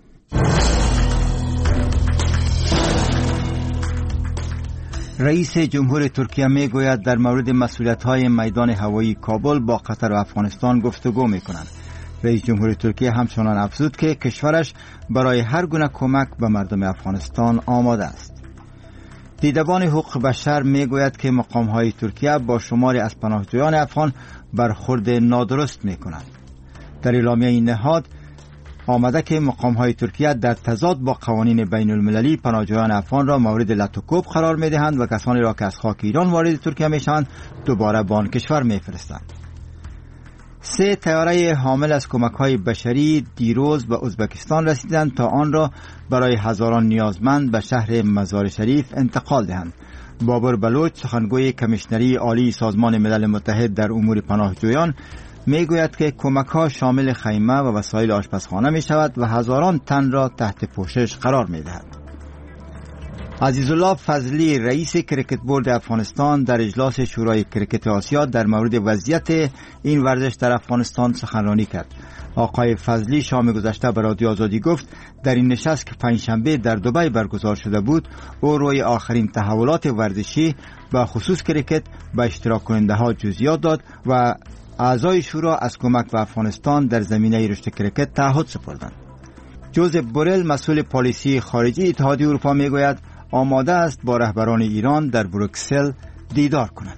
رئیس جمهور ترکیه میگوید در مورد مسئولیت‌های میدان هوایی کابل با قطر و افغانستان گفتگو می‌کنند. رئیس جمهور ترکیه همچنان افزود که کشورش برای هر گونه کمک به مردم افغانستان آماده است. دیدبان حقوق بشر میگوید که مقام‌های ترکیه با شماری از پناهجویان افغان برخورد نادرست می‌کنند. در اعلامیه این نهاد آمده که مقام‌های ترکیه در تضاد با قوانین بین المللی پناهجویان افغان را مورد لطوکوب قرار می‌دهند و کسانی را که از خاک ایران وارد ترکیه میشوند دوباره به آن کشور می‌فرستند. 3 طیاره حامل از کمک‌های بشری دیروز به ازبکستان رسیدند تا آن را برای هزاران نیازمند به شهر مزار شریف انتقال دهند. بابر بلوچ سخنگوی کمیشنری عالی سازمان ملل متحد در امور پناهجویان میگوید که کمک‌ها شامل خیمه و وسایل آشپزخانه می شود و هزاران تن را تحت پوشش قرار می دهد. عزیزالله فضلی رئیس کریکت بورد افغانستان در اجلاس شورای کریکت آسیا در مورد وضعیت این ورزش در افغانستان سخنرانی کرد. آقای فضلی شام گذشته به رادیو آزادی گفت در این نشست که پنجشنبه در دبی برگزار شده بود او روی آخرین تحولات ورزشی به خصوص کریکت به اشتراک کننده ها جزئیات داد و اعضای شورا از کمک به افغانستان در زمینه رشد کریکت تعهد سپردند. جوزف بورل مسئول پالیسی خارجی اتحادیه اروپا میگوید آماده است با رهبران ایران در بروکسل دیدار کند.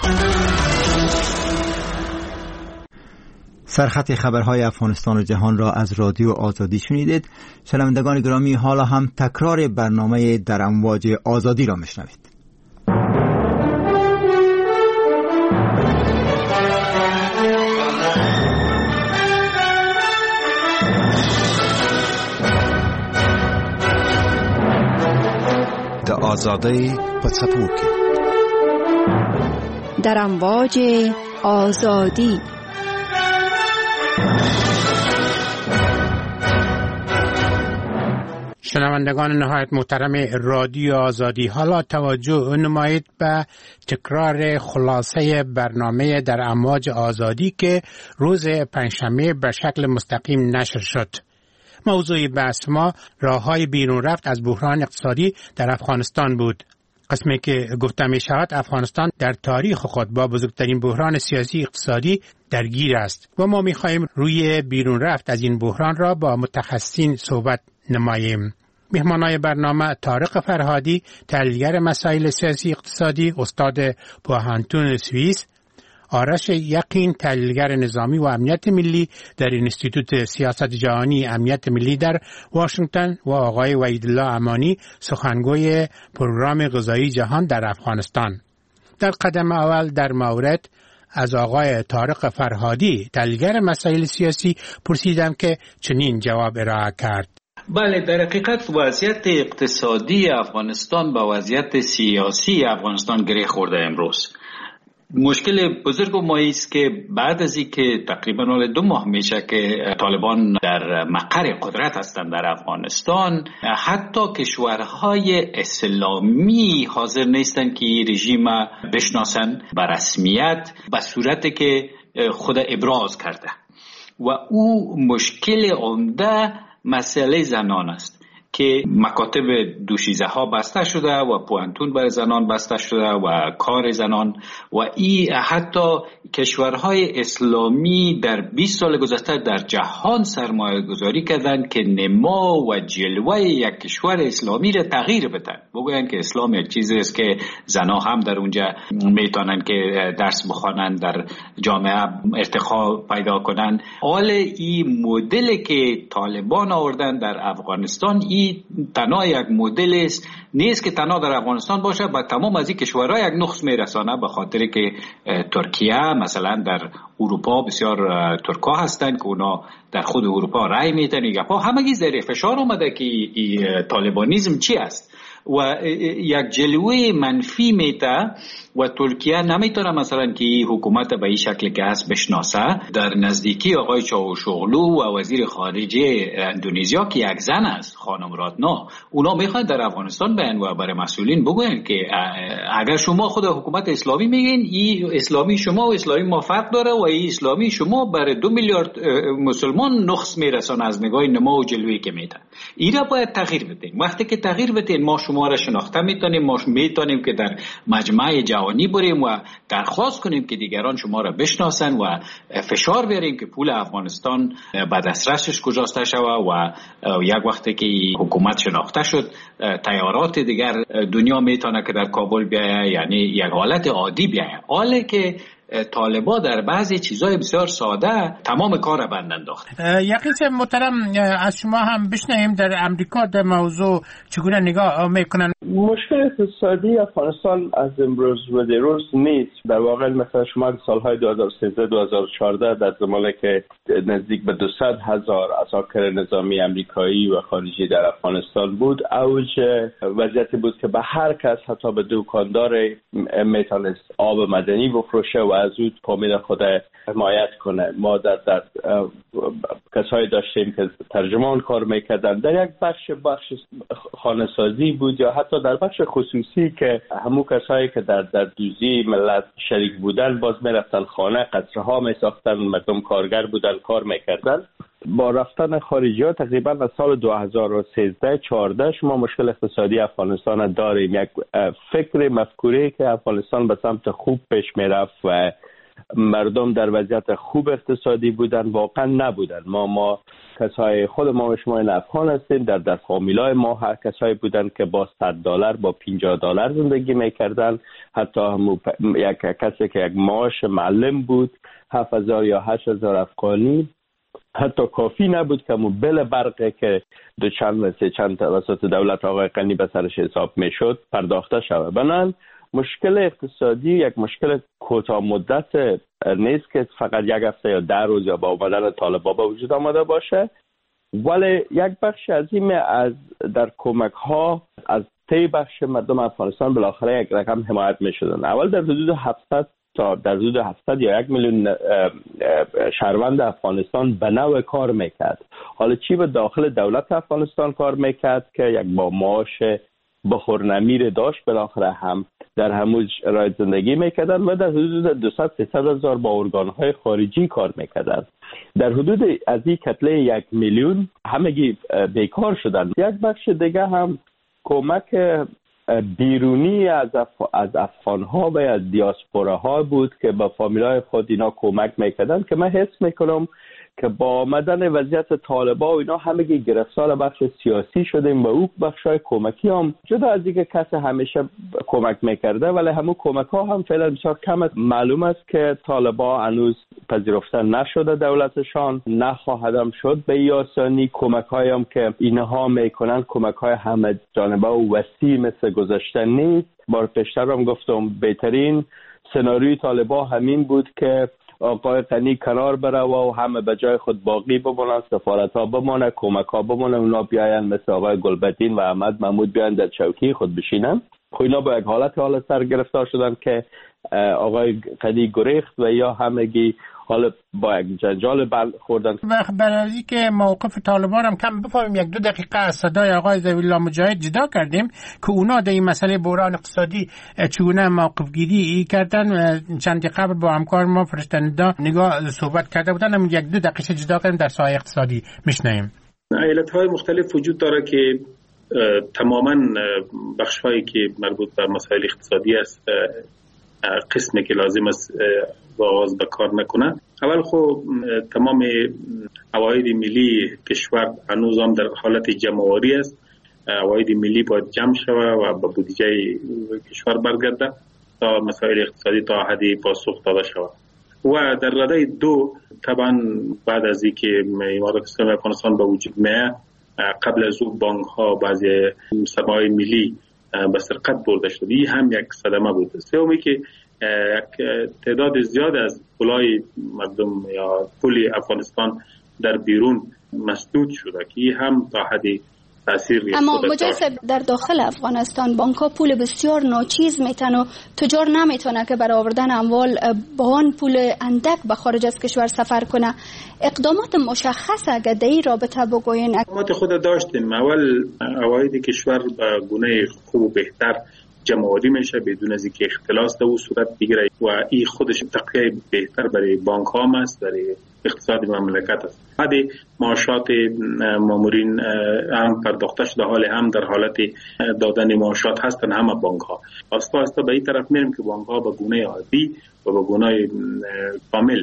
سرخط خبرهای افغانستان و جهان را از رادیو آزادی شنیدید. شنوندگان گرامی، حالا هم تکرار برنامه در امواج آزادی را میشنوید. آزادی پڅپوکي در امواج آزادی. شنوندگان نهایت محترم رادیو آزادی، حالا توجه نمایید به تکرار خلاصه برنامه در امواج آزادی که روز پنجشنبه به شکل مستقیم نشر شد. موضوع بحث ما راه‌های بیرون رفت از بحران اقتصادی در افغانستان بود. قسمی که گفته می شود افغانستان در تاریخ خود با بزرگترین بحران سیاسی اقتصادی درگیر است و ما می خواهیم روی بیرون رفت از این بحران را با متخصصین صحبت نماییم. مهمانای برنامه طارق فرهادی، تحلیلگر مسائل سیاسی اقتصادی، استاد پوهنتون سوئیس، آرش یقین، تحلیلگر نظامی و امنیت ملی در انستیتوت سیاست جهانی امنیت ملی در واشنگتن و آقای وحیدالله امانی، سخنگوی پروگرام غذایی جهان در افغانستان. در قدم اول در مورد از آقای طارق فرهادی، تحلیلگر مسائل سیاسی، پرسیدم که چنین جواب ارائه کرد. بله، در حقیقت وضعیت اقتصادی افغانستان با وضعیت سیاسی افغانستان گره خورده امروز. مشکل بزرگ ما است که بعد از اینکه تقریبا 2 ماه میشه که طالبان در مقر قدرت هستند در افغانستان، حتی کشورهای اسلامی حاضر نیستند که رژیم بشناسن به رسمیت به صورتی که خود ابراز کرده و او مشکل عمده مسئله زنان است که مکاتب دوشیزه ها بسته شده و پوهنتون برای زنان بسته شده و کار زنان و این حتی کشورهای اسلامی در 20 سال گذشته در جهان سرمایه گذاری کردند که نما و جلوه یک کشور اسلامی را تغییر بدن، بگویند که اسلام یک چیزی است که زنها هم در اونجا میتونن که درس بخوانند، در جامعه ارتقا پیدا کنند. حال این مدل که طالبان آوردن در افغانستان این این تنها یک مدل است، نیست که تنها در افغانستان باشه، با تمام از این کشورها یک نقص میرسانه، به خاطر که ترکیه مثلا در اروپا بسیار ترکا هستند که اونا در خود اروپا رای میدن، همگی زیر فشار اومده که طالبانیزم چی است و یک جلوه منفی میته و ترکیه نمیتونه مثلا که حکومت به این شکل که هست بشناسه. در نزدیکی آقای چاوشوغلو و وزیر خارجه اندونزیا که یک زن است، خانم راتنا، اونا میخوان در افغانستان بیان و برای مسئولین بگوین که اگر شما خود حکومت اسلامی میگین، این اسلامی شما و اسلامی ما فرق داره و این اسلامی شما برای 2 میلیارد مسلمان نقص میرسان از نگاه نما و جلوه‌ای که میده. اینا باید تغییر بدین. وقتی که تغییر بدین ما شما را شناخته میتونیم، ما میتونیم که در مجمع جهانی بریم و درخواست کنیم که دیگران شما را بشناسن و فشار بیاریم که پول افغانستان به دسترسش گذاشته شود و یک وقتی که حکومت شناخته شد تیارات دیگر دنیا میتونه که در کابل بیایه، یعنی یک حالت عادی بیایه. حالا که طالبا در بعضی چیزای بسیار ساده تمام کار را بند انداخته. یقین محترم از شما هم بشنویم در امریکا در موضوع چگونه نگاه میکنن. مشکل اقتصادی افغانستان از امروز و دیروز نیست. در واقع مثلا شما سالهای 2013-2014 در زمانی که نزدیک به 200,000 عساکر نظامی امریکایی و خارجی در افغانستان بود، اوج وضعیتی بود که به هر کس حتی به دکاندار میتونست آب مدنی بفروشه و از او پامید خود حمایت کنه. ما در کسایی داشتیم که ترجمان کار میکردن، در یک بخش خانه سازی بود یا حتی در بخش خصوصی که همون کسایی که در دوزی ملت شریک بودن باز میرفتن خانه، قصره ها میساختن، مردم کارگر بودن، کار میکردن. با رفتن خارجی ها تقریبا از سال 2013-14 شما مشکل اقتصادی افغانستان داریم. یک مفکوره که افغانستان به سمت خوب پیش میرفت و مردم در وضعیت خوب اقتصادی بودن، واقعا نبودن. ما کسای خود ما و شما این افغان هستیم، در فامیلای ما هر کسایی بودن که با $100 با $50 زندگی میکردن. حتی یک کسی که یک معاش معلم بود 7,000 یا 8,000 افغانی حتی کافی نبود که بل برقه که چند توسط دولت آقای غنی به سرش حساب میشد پرداخته شود. بنابراین مشکل اقتصادی یک مشکل کوتاه مدت نیست که فقط یک هفته یا 10 روز یا با آمدن طالبان به وجود آمده باشه، ولی یک بخش عظیم از در کمک ها از تی بخش مردم افغانستان بالاخره یک رقم حمایت می شدن. اول در حدود 700 یا 1 میلیون شهروند افغانستان به نوع کار میکرد. حالا چی به داخل دولت افغانستان کار میکرد که یک با معاش بخورنمیر داشت، بالاخره هم در همون شرایط زندگی میکردن و در حدود 200-300 هزار با ارگانهای خارجی کار میکردن. در حدود از این کتله 1 میلیون همگی بیکار شدن. یک بخش دیگه هم کمک بیرونی از افغانها و از دیاسپوراها بود که با فامیلای خود اینا کمک میکردن که من حس میکنم که با آمدن وضعیت طالبان و اینا همگی گرفتار بخش سیاسی شدیم و او بخشای کمکی هم جدا از اینکه کسی همیشه کمک میکرده ولی همون کمک ها هم فعلا بسیار کم. معلوم است که طالبان هنوز پذیرفته نشده، دولتشان نخواهدم شد به این آسانی. کمک هایی هم که اینها میکنن کمک های همه جانبه و وسیع مثل گذشته نیست. بار پیشتر هم گفتم بهترین سناریوی طالبان همین بود که آقای غنی کنار بره و همه به جای خود باقی بمونن، سفارت ها بمونه، کمک ها بمونه، اونا بیاین مثل آقای گلبدین و احمد محمود بیاین در چوکی خود بشینن. خب اینا با یک حال سر گرفتار شدن که آقای غنی گریخت و یا همگی حالا با یک جنجال بند خوردن. برای که موقف طالبان هم کم بفهمیم 1-2 دقیقه از صدای آقای ذوی‌الله مجاهد جدا کردیم که اونا در این مسئله بحران اقتصادی چگونه موقف گیری کردن. چند قبل با همکار ما فرشتندا نگاه صحبت کرده بودن، هم 1-2 دقیقه جدا کردیم در ساحه اقتصادی. میشنویم. ایالت‌های مختلف وجود داره که تماما بخش‌هایی که مربوط به مسائل اقتصادی است قسمی که لازم است آغاز به کار نکنه. اول خب تمام عواید ملی کشور هنوز هم در حالت جمع‌آوری است. عواید ملی باید جمع شود و به بودجه کشور برگرده تا مسائل اقتصادی تا حدی پاسخ داده شود. و در رده 2 طبعا بعد از اینکه امارات اسلامی افغانستان به وجود میاد قبل از او بانک ها بعضی سرمایه ملی به سرقت برده شد. این هم یک صدمه بود. سومی که تعداد زیاد از پولای مردم یا پول افغانستان در بیرون مسدود شده که این هم تا حدی تاثیر ریخته. اما مجلس در داخل افغانستان بانک‌ها پول بسیار ناچیز میتن و تجار نمیتونه که برای آوردن اموال با آن پول اندک به خارج از کشور سفر کنه. اقدامات مشخص اگه در این رابطه بگوین؟ اقدامات خود داشتیم. اول عواید کشور به گونه خوب و بهتر جمع‌آوری میشه بدون از اینکه اختلاس در صورت بگیره و این خودش تقویت بهتر برای بانک ها است، برای اقتصاد مملکت است. بعد معاشات مامورین هم پرداخته شده، حال هم در حالت دادن معاشات هستن همه بانک ها. آستا آستا به این طرف میریم که بانک ها به گونه عادی و به گونه کامل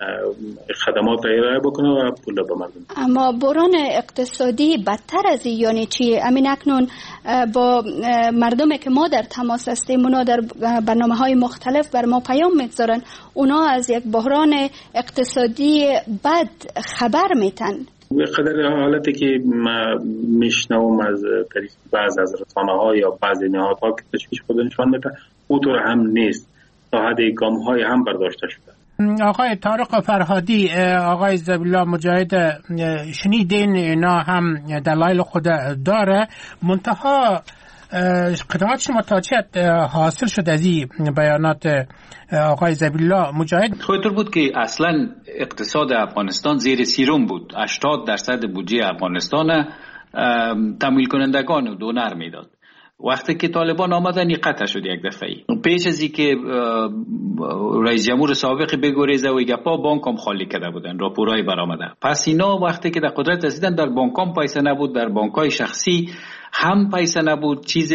خدمات را ارائه بکنه و پول را به مردم. اما بحران اقتصادی بدتر از این یعنی چی؟ امین اکنون با مردمی که ما در تماس هستیم اونا در برنامه‌های مختلف بر ما پیام میگذارن، اونا از یک بحران اقتصادی بد خبر میتن. به قدر حالتی که ما میشنوم از طریق بعض از رسانه‌ها یا بعضی نهادها که تشویش خود نشان میده، اونطور هم نیست. تا حد گام‌های هم برداشته شده. آقای طارق فرهادی، آقای زبیلا مجاهد شنیدین اینا هم دلایل خود داره، منتها قدمات شما تا چه حاصل شد از این بیانات آقای زبیلا مجاهد؟ خودتون بود که اصلا اقتصاد افغانستان زیر سیروم بود. 80% بودجه افغانستان تمویل کنندگان و دونر میداد. وقتی که طالبان آمدن قطع شد یک دفعه. پیش از اینکه رئیس جمهور سابق بگریزه و گپا بانک هم خالی کرده بودن، راپورای برآمده. پس اینا وقتی که در قدرت رسیدن در بانک هم پیسه نبود، در بانک‌های شخصی هم پیسه نبود. چیز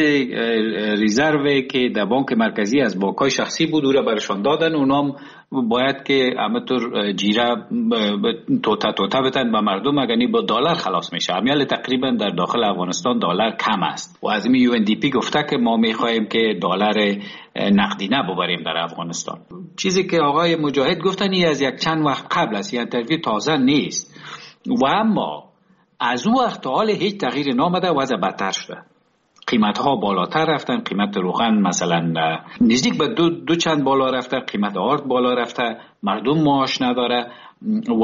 ریزرو که در بانک مرکزی از بانک‌های شخصی بود او را برشان دادن. اونام باید که همطور جیره توتا بتن به مردم، اگرنی با دلار خلاص میشه. امیال تقریبا در داخل افغانستان دلار کم است و از این UNDP گفته که ما میخواهیم که دلار نقدینه ببریم در افغانستان. چیزی که آقای مجاهد گفتن این از یک چند وقت قبل است، یعنی ترفیع تازه نیست و اما از او وقت تا حال هیچ تغییر نامده و وضع بدتر شده. قیمت ها بالاتر رفتن، قیمت روغن مثلا نزدیک به دو چند بالا رفته، قیمت آرد بالا رفته، مردم معاش نداره و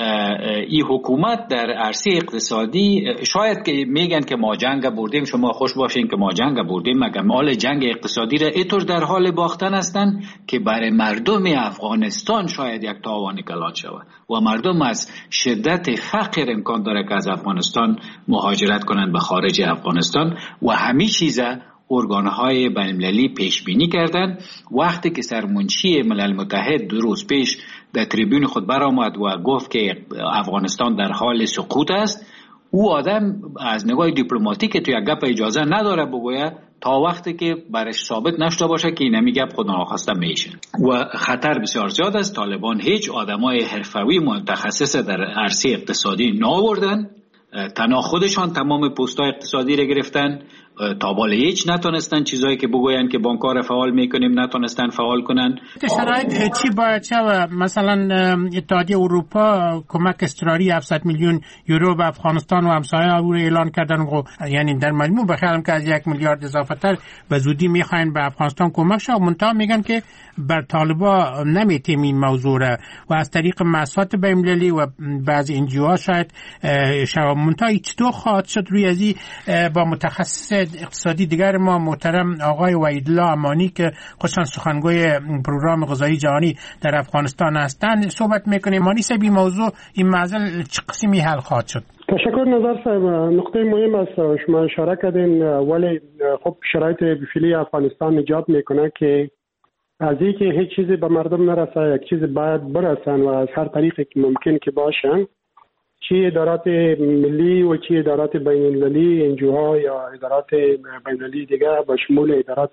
این حکومت در عرصه اقتصادی شاید که میگن که ما جنگ بردیم، شما خوش باشین که ما جنگ بردیم، مگر مال جنگ اقتصادی را اینطور در حال باختن هستن که برای مردم افغانستان شاید یک تاوان کلان شود و مردم از شدت فقر امکان داره که از افغانستان مهاجرت کنند به خارج افغانستان و همه چیزا ارگانهای بین‌المللی پیش بینی کردند. وقتی که سرمنشی ملل متحد 2 روز پیش در تریبون خود برآمد و گفت که افغانستان در حال سقوط است، او آدم از نگاه دیپلماتیک تو یک گپ اجازه نداره بگوید تا وقتی که برش ثابت نشده باشه که این گپ خود ناخواسته میشه و خطر بسیار زیاد است. طالبان هیچ آدمای حرفه‌ای متخصص در عرصه اقتصادی نآوردن، تنها خودشان تمام پست‌های اقتصادی را گرفتن، تا بالا هیچ نتونستن چیزایی که بگوین که بانک‌ها را فعال میکنیم نتونستن فعال کنن. شرایط چی باید شود؟ مثلا اتحادیه اروپا کمک اضطراری 700 میلیون یورو به افغانستان و همسایه او اعلان کردن و یعنی در مجموع بخیرم که از 1 میلیارد اضافه تر به زودی میخواین به افغانستان کمک شود. منتها میگن که بر طالبا نمیتیم این موضوع را و از طریق مؤسسات بین‌المللی و بعضی انجیوها شاید شود. منتها چطور خواهد شد روی ازی با متخصص اقتصادی دیگر ما محترم آقای وحیدالله امانی که خودشان سخنگوی پروگرام غذایی جهانی در افغانستان هستند صحبت میکنیم. امانی صاحب این موضوع این معضل چه قسمی حل خواهد شد؟ تشکر نظر صاحب. نقطه مهم است شما اشاره کردین، ولی خب شرایط فعلی افغانستان ایجاد میکنه که از اینکه هیچ چیزی به مردم نرسه یک چیز باید برسن و از هر طریقی که ممکن که باشن، چی ادارات ملی و چی ادارات بین‌المللی انجوها یا ادارات بین‌المللی دیگه به شمول ادارات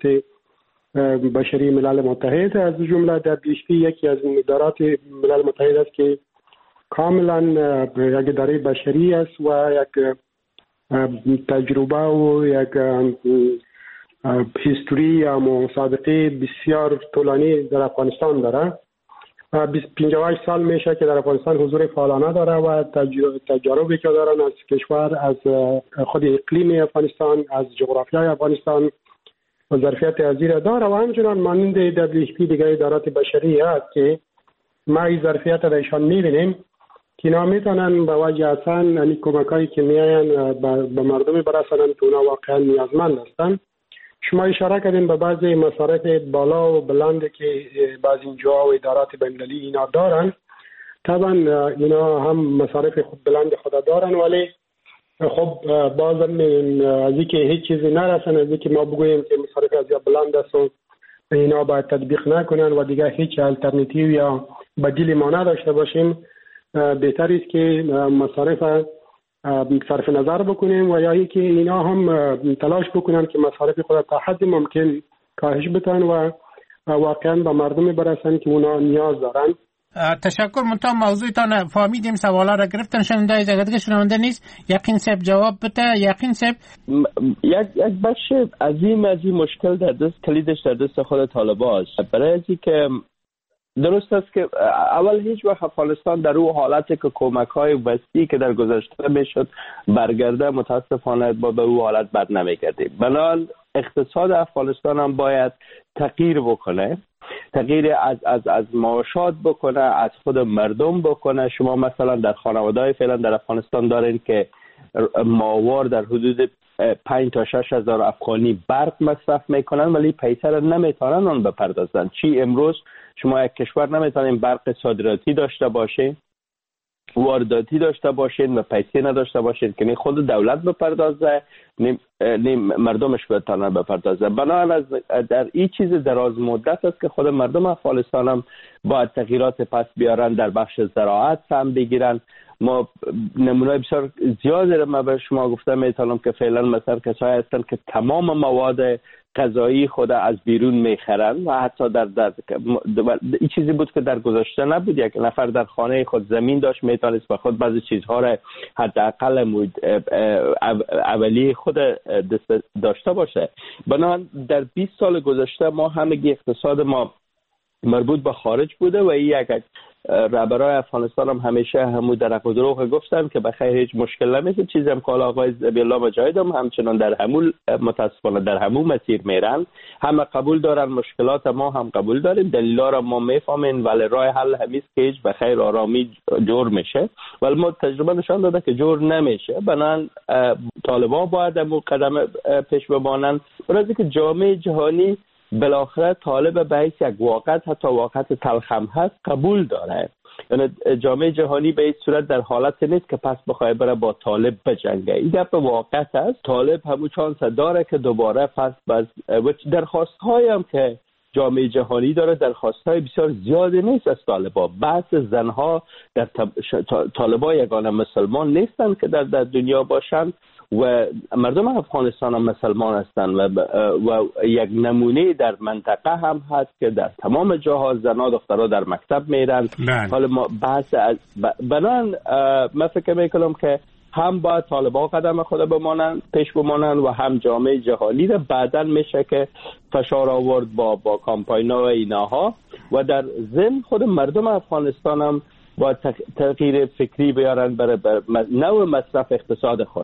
بشری ملل متحد، از جمله WFP یکی از ادارات ملل متحد است که کاملا یک اداره بشری است و یک تجربه و یک هیستوری یا مسابقه بسیار طولانی در افغانستان داره 58 سال میشه که در افغانستان حضور فعالانه داره و تجاربی که دارن از کشور، از خود اقلیم افغانستان، از جغرافیای افغانستان و ظرفیت ازیر داره و همچنان مانند WFP دیگه ادارات بشری هست که ما این ظرفیت را ایشان میبینیم که اینا میتونن به وجه اصلا یعنی کمکایی که میاین به مردم برسانن که اونا واقعا نیازمند هستن. شما اشاره کردین به بعضی مصارف بالا و بلند که بعضی اینجا و ادارات بین‌المللی اینا دارن. طبعا اینا هم مصارف خود بلند خود دارن، ولی خب بازم از اینکه هیچ چیزی نرسن، از اینکه ما بگوییم که مصارف از یا بلند است و اینا باید تطبیق نکنن و دیگه هیچ الटरनेटिव یا بدیلی ما نداشته باشیم، بهتر است که مصارف صرف نظر بکنیم و یا اینکه اینا هم تلاش بکنن که مصارف خود تا حد ممکن کاهش بدن و واقعا به مردم برسن که اونا نیاز دارن. تشکر. منتها موضوعتان فهمیدیم، سوالا را گرفتن. شنونده دیگه شنونده نیست. یقین صاحب جواب بده. یقین صاحب یک بخش عظیم از این مشکل در دست کلیدش در دست خود طالبان است. برای از که درست است که اول هیچ وقت افغانستان در اون حالتی که کمک‌های وسیعی که در گذشته میشد برگرده متاسفانه به اون حالت بر نمیگرده. بنابراین اقتصاد افغانستان هم باید تغییر بکنه، تغییر از معاشات بکنه، از خود مردم بکنه. شما مثلا در خانواده‌های فعلا در افغانستان دارین که ماهوار در حدود 5 تا 6 هزار افغانی برق مصرف میکنن ولی پیسه را نمیتونن اون بپردازن. چی امروز شما یک کشور نمیتونین برق صادراتی داشته باشین، وارداتی داشته باشین و پیسه نداشته باشین که خود دولت بپردازه، نیم مردمش بتونن بپردازه. بنابراین در این چیز دراز مدت است که خود مردم افغانستان هم باید تغییرات پس بیارن، در بخش زراعت هم بگیرن. ما نمونه بسیار زیادی را ما به شما گفتم میتونم که فعلا مثلا کسایی هستن که تمام مواد غذایی خود از بیرون میخرن و حتی در این چیزی بود که در گذشته نبود. یک نفر در خانه خود زمین داشت میتونست به خود بعضی چیزها را حداقل اولیه خود داشته باشه. بنابراین در 20 سال گذشته ما همگی اقتصاد ما مربوط به خارج بوده و یک رهبرای افغانستان هم همیشه همو درق و دروغ گفتن که بخیر هیچ مشکل نمیشه. چیزی هم که آقای ذبیح‌الله مجاهد هم همچنان در همون متاسفانه در همون مسیر میرن. همه قبول دارن، مشکلات ما هم قبول داریم، دلیلا را ما میفهمیم، ولی راه حل همیست که هیچ بخیر آرامی جور میشه، ولی ما تجربه نشان داده که جور نمیشه. بنابراین طالبان باید همون قدم پیش بمانند. برای که جامعه جهانی بالاخره طالب به حیث یک واقعیت، حتی واقعیت تلخم هست، قبول داره. یعنی جامعه جهانی به این صورت در حالت نیست که پس بخواه بره با طالب بجنگه. این در واقعیت است. طالب همون چانس داره که دوباره پس درخواست هایم که جامعه جهانی داره درخواست‌های بسیار زیادی نیست از طالبان. بعض زنها در طالبان یگانه مسلمان نیستن که در دنیا باشن و مردم افغانستان هم مسلمان هستند و یک نمونه در منطقه هم هست که در تمام جاها زنها دخترها در مکتب میرن. حالا ما بحث بنان من فکر میکنم که هم باید طالبان قدم خود پیش بمانن و هم جامعه جهانی را بعداً میشه که فشار آورد با کامپاین‌ها و ایناها و در ضمن خود مردم افغانستان هم با تغییر فکری بیارن برای نوع مصرف اقتصاد خود.